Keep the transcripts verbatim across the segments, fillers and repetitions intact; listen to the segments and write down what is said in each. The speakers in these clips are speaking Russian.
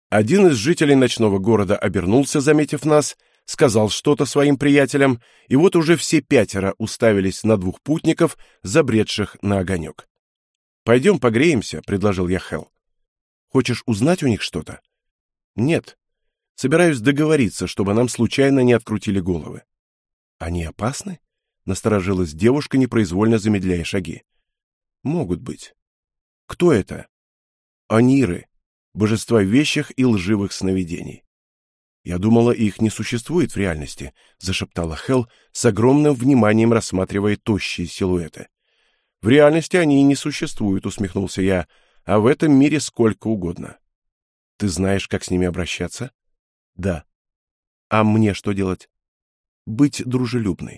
Один из жителей ночного города обернулся, заметив нас, сказал что-то своим приятелям, и вот уже все пятеро уставились на двух путников, забредших на огонек. «Пойдем погреемся», — предложил я Хелл. «Хочешь узнать у них что-то?» «Нет. Собираюсь договориться, чтобы нам случайно не открутили головы». «Они опасны?» — насторожилась девушка, непроизвольно замедляя шаги. «Могут быть». «Кто это?» «Аниры, божества вещих и лживых сновидений». «Я думала, их не существует в реальности», — зашептала Хелл, с огромным вниманием рассматривая тощие силуэты. «В реальности они и не существуют», — усмехнулся я, — «а в этом мире сколько угодно». «Ты знаешь, как с ними обращаться?» «Да». «А мне что делать?» «Быть дружелюбной».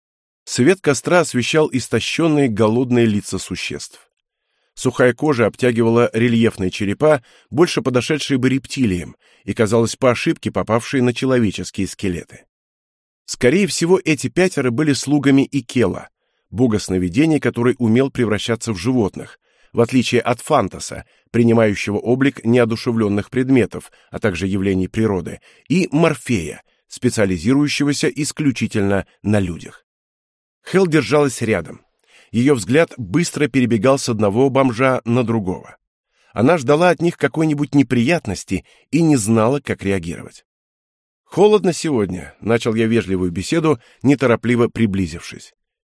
Свет костра освещал истощенные голодные лица существ. Сухая кожа обтягивала рельефные черепа, больше подошедшие бы рептилиям, и, казалось, по ошибке попавшие на человеческие скелеты. Скорее всего, эти пятеро были слугами Икела, бога сновидений, который умел превращаться в животных, в отличие от Фантоса, принимающего облик неодушевленных предметов, а также явлений природы, и Морфея, специализирующегося исключительно на людях. Хелл держалась рядом. Ее взгляд быстро перебегал с одного бомжа на другого. Она ждала от них какой-нибудь неприятности и не знала, как реагировать. «Холодно сегодня», — начал я вежливую беседу, неторопливо приблизившись.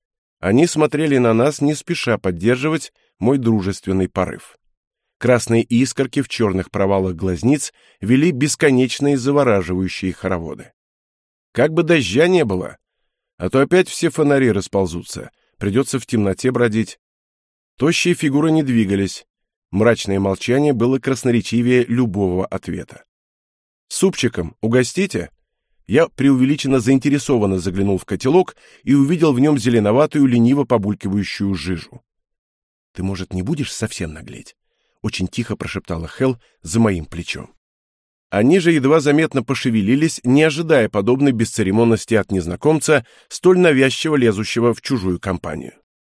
Они смотрели на нас, не спеша поддерживать мой дружественный порыв. Красные искорки в черных провалах глазниц вели бесконечные завораживающие хороводы. Как бы дождя не было, а то опять все фонари расползутся, придется в темноте бродить. Тощие фигуры не двигались. Мрачное молчание было красноречивее любого ответа. «Супчиком угостите?» Я преувеличенно заинтересованно заглянул в котелок и увидел в нем зеленоватую, лениво побулькивающую жижу. «Ты, может, не будешь совсем наглеть?» — очень тихо прошептала Хелл за моим плечом. Они же едва заметно пошевелились, не ожидая подобной бесцеремонности от незнакомца, столь навязчиво лезущего в чужую компанию.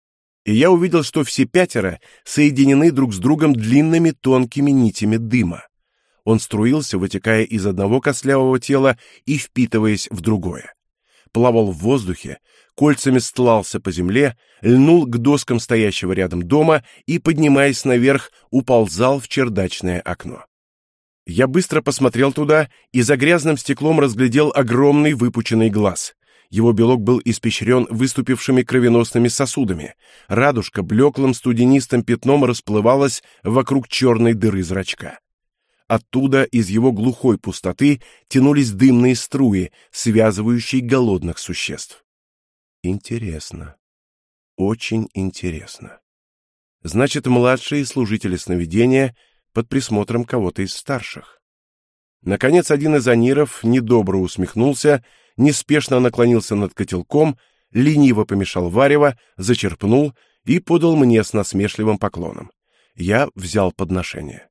И я увидел, что все пятеро соединены друг с другом длинными тонкими нитями дыма. Он струился, вытекая из одного костлявого тела и впитываясь в другое. Плавал в воздухе, кольцами стлался по земле, льнул к доскам стоящего рядом дома и, поднимаясь наверх, уползал в чердачное окно. Я быстро посмотрел туда и за грязным стеклом разглядел огромный выпученный глаз. Его белок был испещрен выступившими кровеносными сосудами. Радужка блеклым студенистым пятном расплывалась вокруг черной дыры зрачка. Оттуда, из его глухой пустоты, тянулись дымные струи, связывающие голодных существ. Интересно. Очень интересно. Значит, младшие служители сновидения под присмотром кого-то из старших. Наконец, один из аниров недобро усмехнулся, неспешно наклонился над котелком, лениво помешал варево, зачерпнул и подал мне с насмешливым поклоном. Я взял подношение.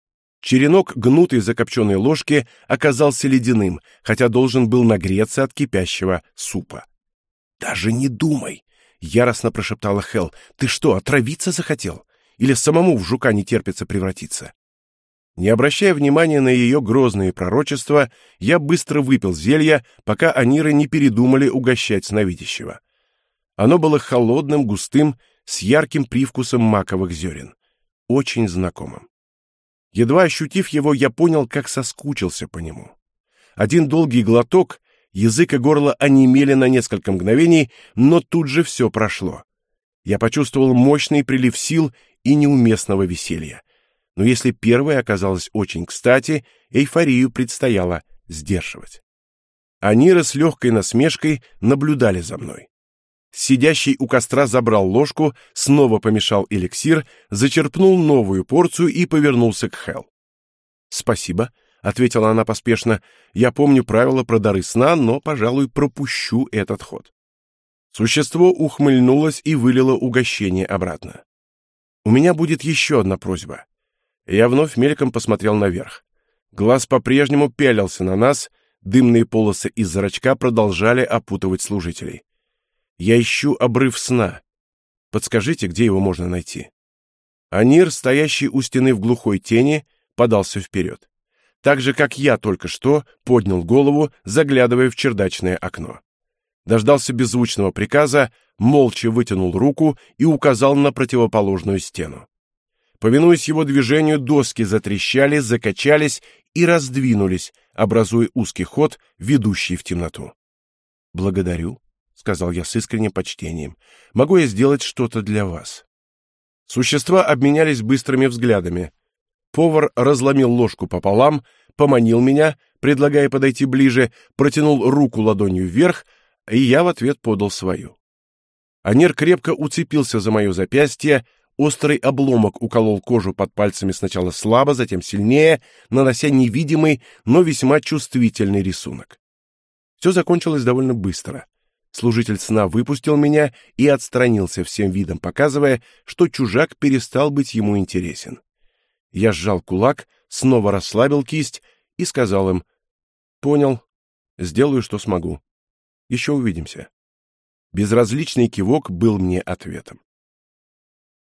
Черенок гнутой закопченной ложки оказался ледяным, хотя должен был нагреться от кипящего супа. «Даже не думай!» — яростно прошептала Хелл. «Ты что, отравиться захотел? Или самому в жука не терпится превратиться?» Не обращая внимания на ее грозные пророчества, я быстро выпил зелье, пока аниры не передумали угощать сновидящего. Оно было холодным, густым, с ярким привкусом маковых зерен. Очень знакомым. Едва ощутив его, я понял, как соскучился по нему. Один долгий глоток, язык и горло онемели на несколько мгновений, но тут же все прошло. Я почувствовал мощный прилив сил и неуместного веселья. Но если первое оказалось очень кстати, эйфорию предстояло сдерживать. Аниры с легкой насмешкой наблюдали за мной. Сидящий у костра забрал ложку, снова помешал эликсир, зачерпнул новую порцию и повернулся к Хелл. «Спасибо», — ответила она поспешно, — «я помню правила про дары сна, но, пожалуй, пропущу этот ход». Существо ухмыльнулось и вылило угощение обратно. «У меня будет еще одна просьба». Я вновь мельком посмотрел наверх. Глаз по-прежнему пялился на нас, дымные полосы из зрачка продолжали опутывать служителей. «Я ищу обрыв сна. Подскажите, где его можно найти?» Анир, стоящий у стены в глухой тени, подался вперед. так же, как я только что поднял голову, заглядывая в чердачное окно. Дождался беззвучного приказа, молча вытянул руку и указал на противоположную стену. Повинуясь его движению, доски затрещали, закачались и раздвинулись, образуя узкий ход, ведущий в темноту. «Благодарю», — сказал я с искренним почтением. «Могу я сделать что-то для вас?» Существа обменялись быстрыми взглядами. Повар разломил ложку пополам, поманил меня, предлагая подойти ближе, протянул руку ладонью вверх, и я в ответ подал свою. Анер крепко уцепился за мое запястье, острый обломок уколол кожу под пальцами сначала слабо, затем сильнее, нанося невидимый, но весьма чувствительный рисунок. Все закончилось довольно быстро. Служитель сна выпустил меня и отстранился всем видом, показывая, что чужак перестал быть ему интересен. Я сжал кулак, снова расслабил кисть и сказал им: «Понял, сделаю, что смогу. Еще увидимся». Безразличный кивок был мне ответом.